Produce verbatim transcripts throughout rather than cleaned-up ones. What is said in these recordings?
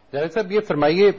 جاوید صاحب یہ فرمائیے،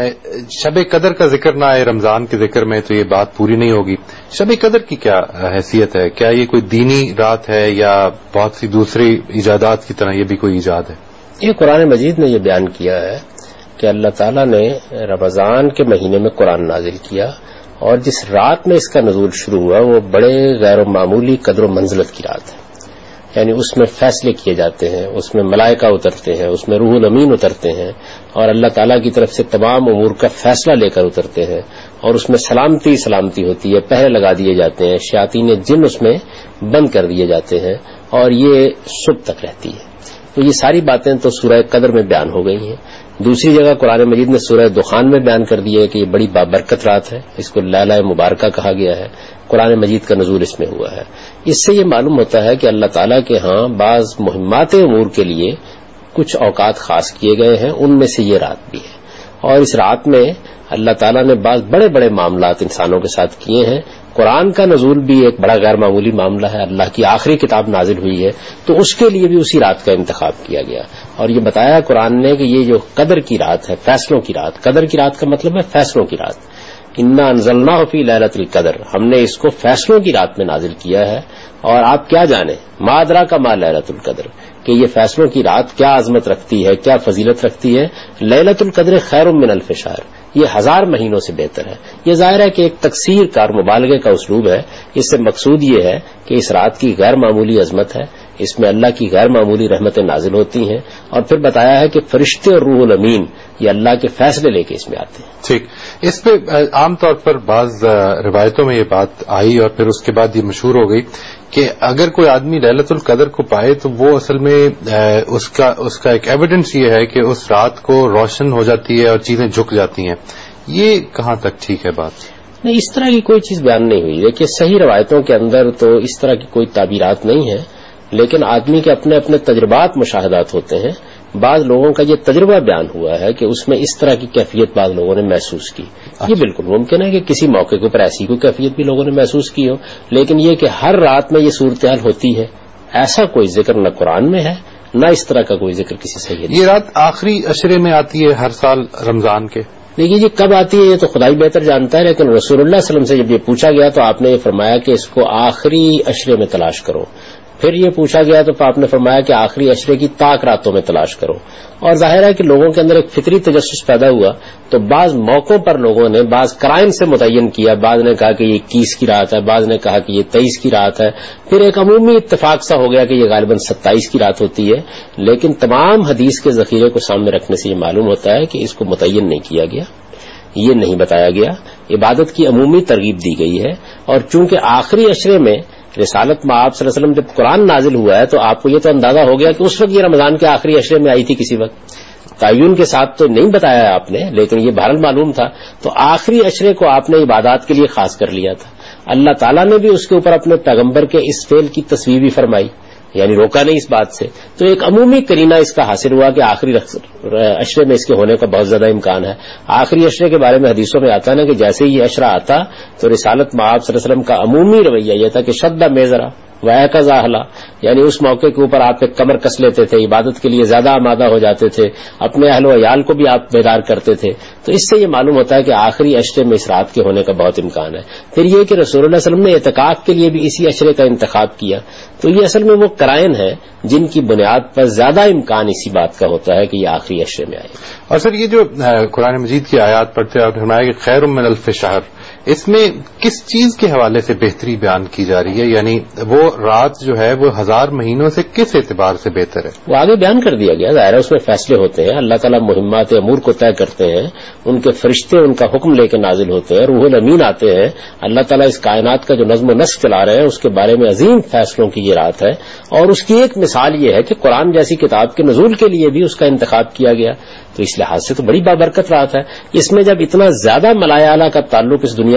شب قدر کا ذکر نہ آئے رمضان کے ذکر میں تو یہ بات پوری نہیں ہوگی. شب قدر کی کیا حیثیت ہے؟ کیا یہ کوئی دینی رات ہے یا بہت سی دوسری ایجادات کی طرح یہ بھی کوئی ایجاد ہے؟ یہ قرآن مجید نے یہ بیان کیا ہے کہ اللہ تعالیٰ نے رمضان کے مہینے میں قرآن نازل کیا، اور جس رات میں اس کا نزول شروع ہوا وہ بڑے غیر معمولی قدر و منزلت کی رات ہے. یعنی اس میں فیصلے کیے جاتے ہیں، اس میں ملائکہ اترتے ہیں، اس میں روح الامین اترتے ہیں، اور اللہ تعالیٰ کی طرف سے تمام امور کا فیصلہ لے کر اترتے ہیں، اور اس میں سلامتی سلامتی ہوتی ہے، پہرے لگا دیے جاتے ہیں، شیاطین جن اس میں بند کر دیے جاتے ہیں، اور یہ صبح تک رہتی ہے. تو یہ ساری باتیں تو سورہ قدر میں بیان ہو گئی ہیں. دوسری جگہ قرآن مجید نے سورہ دخان میں بیان کر دیا ہے کہ یہ بڑی بابرکت رات ہے، اس کو لیلہ مبارکہ کہا گیا ہے. قرآن مجید کا نزول اس میں ہوا ہے. اس سے یہ معلوم ہوتا ہے کہ اللہ تعالیٰ کے ہاں بعض مہمات امور کے لیے کچھ اوقات خاص کیے گئے ہیں، ان میں سے یہ رات بھی ہے. اور اس رات میں اللہ تعالیٰ نے بعض بڑے بڑے معاملات انسانوں کے ساتھ کیے ہیں. قرآن کا نزول بھی ایک بڑا غیر معمولی معاملہ ہے، اللہ کی آخری کتاب نازل ہوئی ہے، تو اس کے لیے بھی اسی رات کا انتخاب کیا گیا. اور یہ بتایا قرآن نے کہ یہ جو قدر کی رات ہے، فیصلوں کی رات، قدر کی رات کا مطلب ہے فیصلوں کی رات. انا انزلناہ فی لیلۃ القدر، ہم نے اس کو فیصلوں کی رات میں نازل کیا ہے. اور آپ کیا جانیں ما ادراک ما لیلۃ القدر، کہ یہ فیصلوں کی رات کیا عظمت رکھتی ہے، کیا فضیلت رکھتی ہے. لیلۃ القدر خیر من الف شہر، یہ ہزار مہینوں سے بہتر ہے. یہ ظاہر ہے کہ ایک تکثیر کار مبالغے کا اسلوب ہے. اس سے مقصود یہ ہے کہ اس رات کی غیر معمولی عظمت ہے، اس میں اللہ کی غیر معمولی رحمتیں نازل ہوتی ہیں. اور پھر بتایا ہے کہ فرشتے اور روح الامین یہ اللہ کے فیصلے لے کے اس میں آتے ہیں. ٹھیک، اس پہ عام طور پر بعض روایتوں میں یہ بات آئی اور پھر اس کے بعد یہ مشہور ہو گئی کہ اگر کوئی آدمی لیلۃ القدر کو پائے تو وہ اصل میں اس کا اس کا ایک ایویڈنس یہ ہے کہ اس رات کو روشن ہو جاتی ہے اور چیزیں جھک جاتی ہیں. یہ کہاں تک ٹھیک ہے بات؟ نہیں، اس طرح کی کوئی چیز بیان نہیں ہوئی. دیکھیے صحیح روایتوں کے اندر تو اس طرح کی کوئی تعبیرات نہیں ہیں، لیکن آدمی کے اپنے اپنے تجربات مشاہدات ہوتے ہیں. بعض لوگوں کا یہ تجربہ بیان ہوا ہے کہ اس میں اس طرح کی کیفیت بعض لوگوں نے محسوس کی. یہ بالکل ممکن ہے کہ کسی موقع کے اوپر ایسی کوئی کیفیت بھی لوگوں نے محسوس کی ہو، لیکن یہ کہ ہر رات میں یہ صورتحال ہوتی ہے ایسا کوئی ذکر نہ قرآن میں ہے، نہ اس طرح کا کوئی ذکر کسی سے ہے. یہ رات آخری عشرے میں آتی ہے ہر سال رمضان کے؟ دیکھیے جی کب آتی ہے یہ تو خدا ہی بہتر جانتا ہے، لیکن رسول اللہ صلی اللہ علیہ وسلم سے جب یہ پوچھا گیا تو آپ نے یہ فرمایا کہ اس کو آخری عشرے میں تلاش کرو. پھر یہ پوچھا گیا تو آپ نے فرمایا کہ آخری عشرے کی طاق راتوں میں تلاش کرو. اور ظاہر ہے کہ لوگوں کے اندر ایک فطری تجسس پیدا ہوا، تو بعض موقعوں پر لوگوں نے بعض کرائم سے متعین کیا. بعض نے کہا کہ یہ اکیس کی رات ہے، بعض نے کہا کہ یہ تیئیس کی رات ہے. پھر ایک عمومی اتفاق سا ہو گیا کہ یہ غالباً ستائیس کی رات ہوتی ہے. لیکن تمام حدیث کے ذخیرے کو سامنے رکھنے سے یہ معلوم ہوتا ہے کہ اس کو متعین نہیں کیا گیا، یہ نہیں بتایا گیا. عبادت کی عمومی ترغیب دی گئی ہے. اور چونکہ آخری عشرے میں رسالت میں آپ صلی اللہ علیہ وسلم جب قرآن نازل ہوا ہے تو آپ کو یہ تو اندازہ ہو گیا کہ اس وقت یہ رمضان کے آخری عشرے میں آئی تھی. کسی وقت تعین کے ساتھ تو نہیں بتایا ہے آپ نے، لیکن یہ بہرحال معلوم تھا. تو آخری عشرے کو آپ نے عبادات کے لیے خاص کر لیا تھا. اللہ تعالیٰ نے بھی اس کے اوپر اپنے پیغمبر کے اس فعل کی تصویر بھی فرمائی، یعنی روکا نہیں اس بات سے. تو ایک عمومی قرینہ اس کا حاصل ہوا کہ آخری عشرے میں اس کے ہونے کا بہت زیادہ امکان ہے. آخری عشرے کے بارے میں حدیثوں میں آتا ہے نا کہ جیسے ہی یہ عشرہ آتا تو رسالت مآب صلی اللہ علیہ وسلم کا عمومی رویہ یہ تھا کہ شدہ میزرا وائے کا زاہلا، یعنی اس موقع کے اوپر آپ ایک کمر کس لیتے تھے، عبادت کے لیے زیادہ آمادہ ہو جاتے تھے، اپنے اہل و عیال کو بھی آپ بیدار کرتے تھے. تو اس سے یہ معلوم ہوتا ہے کہ آخری عشرے میں اس رات کے ہونے کا بہت امکان ہے. پھر یہ کہ رسول اللہ صلی اللہ علیہ وسلم نے اعتکاف کے لیے بھی اسی عشرے کا انتخاب کیا. تو یہ اصل میں وہ قرائن ہیں جن کی بنیاد پر زیادہ امکان اسی بات کا ہوتا ہے کہ یہ آخری عشرے میں آئے. اور سر یہ جو قرآن مجید کی آیات پڑھتے ہیں اور فرمایا کہ خیر من الف شہر، اس میں کس چیز کے حوالے سے بہتری بیان کی جا رہی ہے؟ یعنی وہ رات جو ہے وہ ہزار مہینوں سے کس اعتبار سے بہتر ہے؟ وہ آگے بیان کر دیا گیا. ظاہر ہے اس میں فیصلے ہوتے ہیں، اللہ تعالیٰ مہمات امور کو طے کرتے ہیں، ان کے فرشتے ان کا حکم لے کے نازل ہوتے ہیں، روح الامین آتے ہیں. اللہ تعالیٰ اس کائنات کا جو نظم و نسق چلا رہے ہیں اس کے بارے میں عظیم فیصلوں کی یہ رات ہے. اور اس کی ایک مثال یہ ہے کہ قرآن جیسی کتاب کے نزول کے لیے بھی اس کا انتخاب کیا گیا. تو اس لحاظ سے تو بڑی بابرکت رات ہے. اس میں جب اتنا زیادہ ملائے اعلیٰ کا تعلق اس دنیا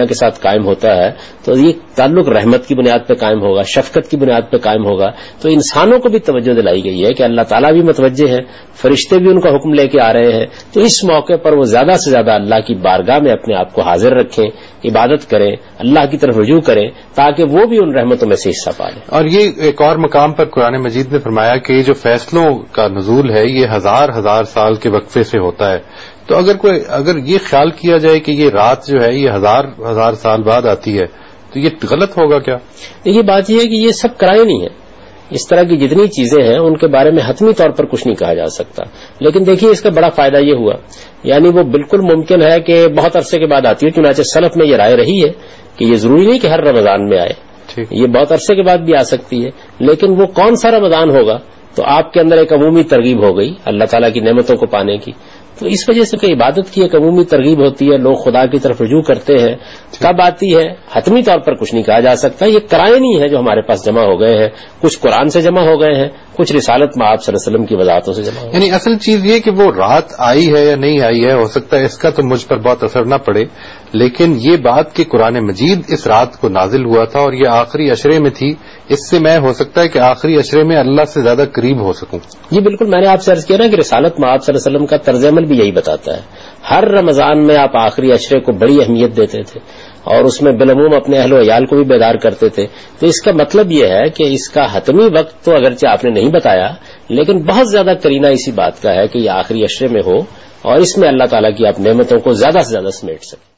دنیا کے ساتھ قائم ہوتا ہے تو یہ تعلق رحمت کی بنیاد پہ قائم ہوگا، شفقت کی بنیاد پہ قائم ہوگا. تو انسانوں کو بھی توجہ دلائی گئی ہے کہ اللہ تعالیٰ بھی متوجہ ہیں، فرشتے بھی ان کا حکم لے کے آ رہے ہیں. تو اس موقع پر وہ زیادہ سے زیادہ اللہ کی بارگاہ میں اپنے آپ کو حاضر رکھیں، عبادت کریں، اللہ کی طرف رجوع کریں تاکہ وہ بھی ان رحمتوں میں سے حصہ پا لیں. اور یہ ایک اور مقام پر قرآن مجید نے فرمایا کہ یہ جو فیصلوں کا نزول ہے یہ ہزار ہزار سال کے وقفے سے ہوتا ہے. تو اگر کوئی اگر یہ خیال کیا جائے کہ یہ رات جو ہے یہ ہزار ہزار سال بعد آتی ہے تو یہ غلط ہوگا کیا؟ یہ بات یہ ہے کہ یہ سب کرائے نہیں ہے. اس طرح کی جتنی چیزیں ہیں ان کے بارے میں حتمی طور پر کچھ نہیں کہا جا سکتا. لیکن دیکھیے اس کا بڑا فائدہ یہ ہوا، یعنی وہ بالکل ممکن ہے کہ بہت عرصے کے بعد آتی ہے. چنانچہ سلف میں یہ رائے رہی ہے کہ یہ ضروری نہیں کہ ہر رمضان میں آئے، یہ بہت عرصے کے بعد بھی آ سکتی ہے. لیکن وہ کون سا رمضان ہوگا؟ تو آپ کے اندر ایک عمومی ترغیب ہو گئی اللہ تعالیٰ کی نعمتوں کو پانے کی. تو اس وجہ سے کہ عبادت کی ایک عمومی ترغیب ہوتی ہے، لوگ خدا کی طرف رجوع کرتے ہیں. کب آتی ہے حتمی طور پر کچھ نہیں کہا جا سکتا. یہ قرائن ہے جو ہمارے پاس جمع ہو گئے ہیں، کچھ قرآن سے جمع ہو گئے ہیں، کچھ رسالت میں آپ صلی اللہ علیہ وسلم کی وضاحتوں سے جمع ہو گئے. یعنی اصل چیز یہ کہ وہ رات آئی ہے یا نہیں آئی ہے، ہو سکتا ہے اس کا تو مجھ پر بہت اثر نہ پڑے، لیکن یہ بات کہ قرآن مجید اس رات کو نازل ہوا تھا اور یہ آخری عشرے میں تھی، اس سے میں ہو سکتا ہے کہ آخری عشرے میں اللہ سے زیادہ قریب ہو سکوں. یہ بالکل میں نے آپ سے عرض کیا نا کہ رسالت میں آپ صلی اللہ علیہ وسلم کا طرز عمل بھی یہی بتاتا ہے. ہر رمضان میں آپ آخری عشرے کو بڑی اہمیت دیتے تھے اور اس میں بالعموم اپنے اہل و عیال کو بھی بیدار کرتے تھے. تو اس کا مطلب یہ ہے کہ اس کا حتمی وقت تو اگرچہ آپ نے نہیں بتایا، لیکن بہت زیادہ قرینہ اسی بات کا ہے کہ یہ آخری عشرے میں ہو اور اس میں اللہ تعالیٰ کی آپ نعمتوں کو زیادہ سے زیادہ سمیٹ سکیں.